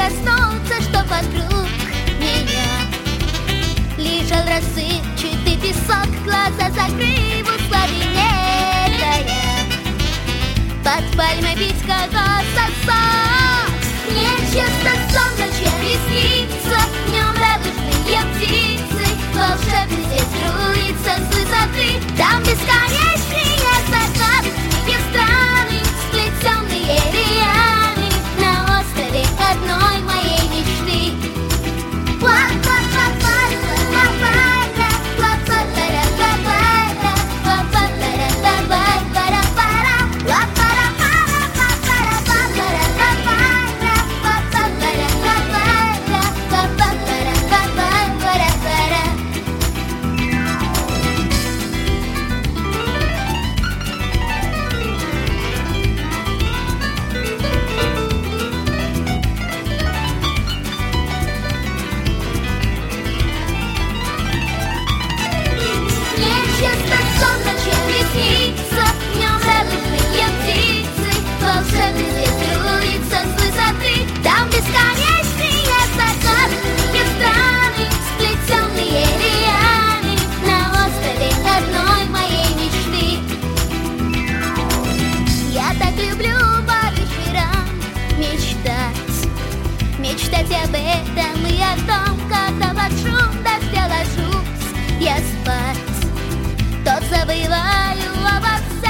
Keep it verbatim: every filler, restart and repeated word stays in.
коснуться, что вокруг меня лежал рассыпчатый песок. Глаза закрыв, условенетая, под пальмой пить кокососок. Мне часто сон ночью приснится, днем радужные птицы, волшебный здесь струится с высоты. Там бесконечные закаты, книги страны, сплетенные лиями, на острове одной моей мечты. Волшебный свет струится с высоты. Там бесконечные закаты, книги страны, сплетенные лиями, на острове одной моей мечты. Я так люблю по вечерам мечтать, мечтать об этом и о том, когда под шум дождя ложусь я спать, то забываю обо всем.